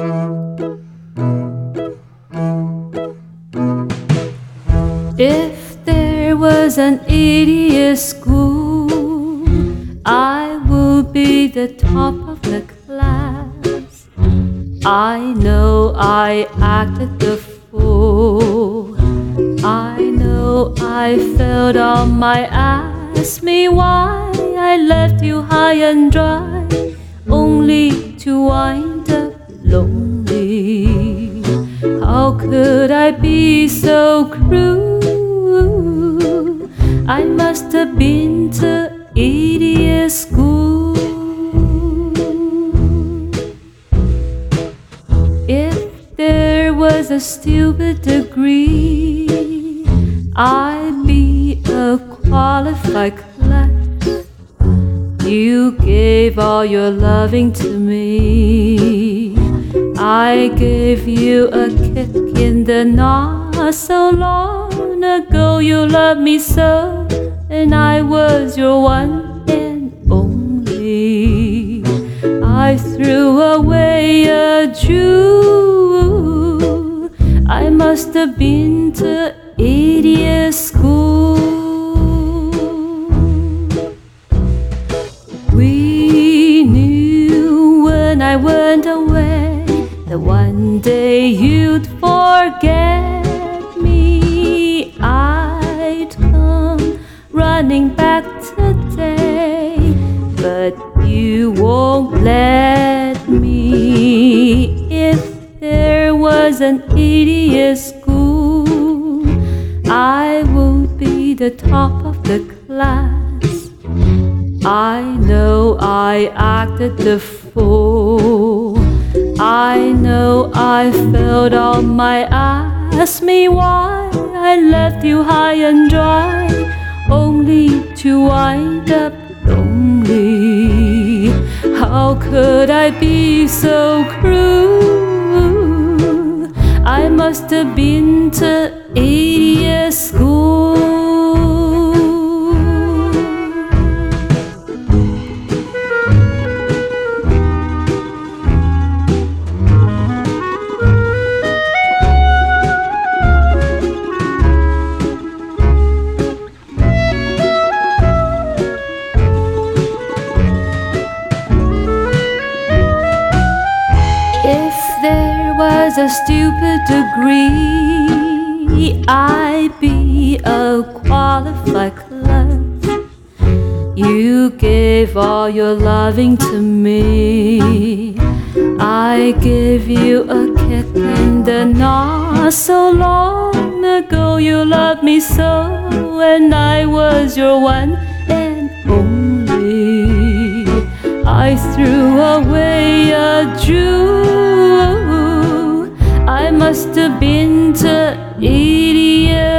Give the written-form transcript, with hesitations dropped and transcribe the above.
If there was an idiot school, I would be the top of the class. I know I acted the fool. I know I fell on my ass. Ask me why I left you high and dry, only to wind up lonely. How could I be so cruel? I must have been to idiot school. If there was a stupid degree, I'd be a qualified class. You gave all your loving to me. I gave you a kick in the nuts. So long ago you loved me so, and I was your one and only. I threw away a jewel. I must have been to idiot school. We knew when I went away that one day you'd forget me. I'd come running back today, but you won't let me. If there was an idiot school, I would be the top of the class. I know I acted the fool. I know I fell on my ass. Ask me why I left you high and dry, only to wind up lonely. How could I be so cruel? I must have been to idiot school. Was a stupid degree, I'd be a qualified class. You gave all your loving to me. I gave you a kick in the nuts. So long ago you loved me so, and I was your one and only. I threw away a jewel. I must have been to idiot